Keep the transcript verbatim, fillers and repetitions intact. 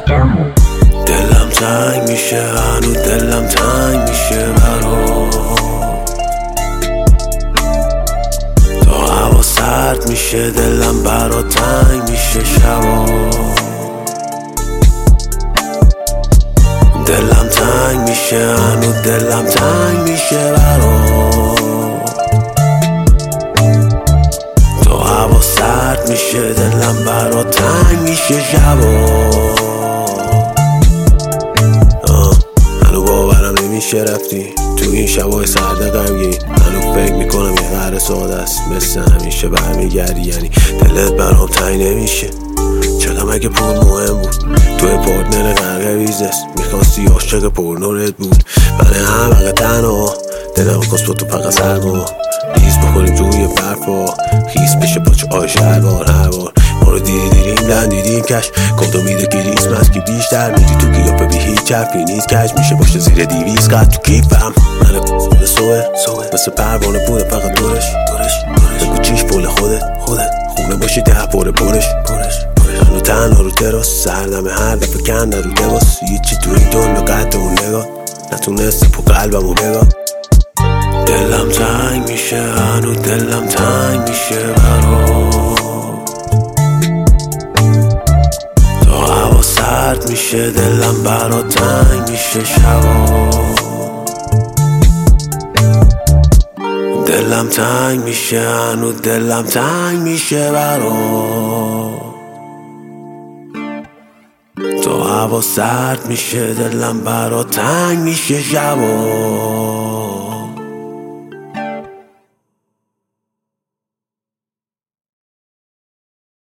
دلم تنگ میشه، هنو دلم تنگ میشه برا تا هوا سرد میشه، دلم برا تنگ میشه شبا. دلم تنگ میشه، هنو دلم تنگ میشه برا تا هوا سرد میشه، دلم برا تنگ میشه شبا. هنو باورم نمیشه رفتی تو این شبای سرد غمگین، هنو فکر میکنم یه قهر ساده است مثل همیشه برمیگردی، یعنی دلت برام تنگ نمیشه. چقدر مگه پول مهم بود؟ توی پارتنر غرق ویزست میخواستی عاشق پرنورت بود. من همه تنها دلم کس با تو فقط سرما ریز بخوریم توی برفا خیس بشه پاچه آش هر بار هر بار ما رو دیدی دیدیم دن دیدیم کش کابدو میده کریسمس که بیشتر میدی تو کیاپه بی هیچ حرفی نیست کش میشه باشه زیر دیویز قد تو کیفم. من کس سوه مثل پروانه بوده فقط دورش بگو چیش پول خودت خودت خونه باشی ده پره پرش هنو تنها رو تراس سردمه هر دفعه کنده رو لباس یه چی تو این دنیا قد اون نگاه نتونسته پو قلبمو بگاه. دلم تنگ میشه، هنو دلم تنگ میشه برا تا هوا سرد میشه، دلم برا تنگ میشه شبا. دلم تنگ میشه، هنو دلم تنگ میشه برا تا هوا سرد میشه، دلم برا تنگ میشه شبا.